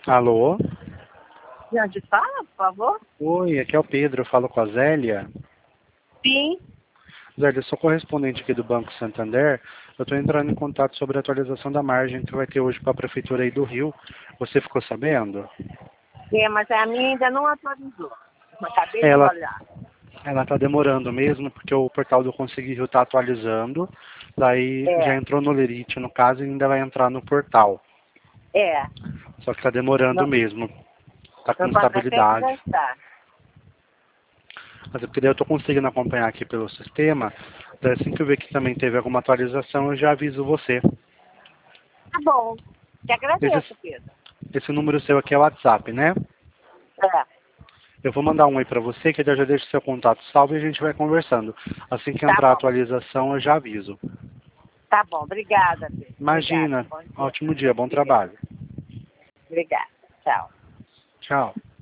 Alô? De onde fala, por favor? Oi, aqui é o Pedro, eu falo com a Zélia. Sim. Zélia, eu sou correspondente aqui do Banco Santander. Eu estou entrando em contato sobre a atualização da margem que vai ter hoje para a Prefeitura aí do Rio. Você ficou sabendo? Mas a minha ainda não atualizou. Eu acabei de Ela olhar. ela está demorando mesmo, porque o portal do Consegui Rio está atualizando. Daí já É, entrou no Lerite, no caso, e ainda vai entrar no portal. é. Só que está demorando Não, mesmo. Está com não pode até que já instabilidade. está. Mas é porque daí eu estou conseguindo acompanhar aqui pelo sistema. Daí assim que eu ver que também teve alguma atualização, eu já aviso você. Tá bom. Te Esse, agradeço, Pedro. esse número seu aqui é o WhatsApp, né? É, Eu vou mandar um aí para você, que eu já deixo seu contato salvo e a gente vai conversando. Assim que tá entrar a bom. atualização, eu já aviso. Tá bom. Obrigada, Pedro. Obrigada. Imagina, Bom dia. ótimo dia, bom Obrigada. trabalho. Obrigada. Tchau. Tchau.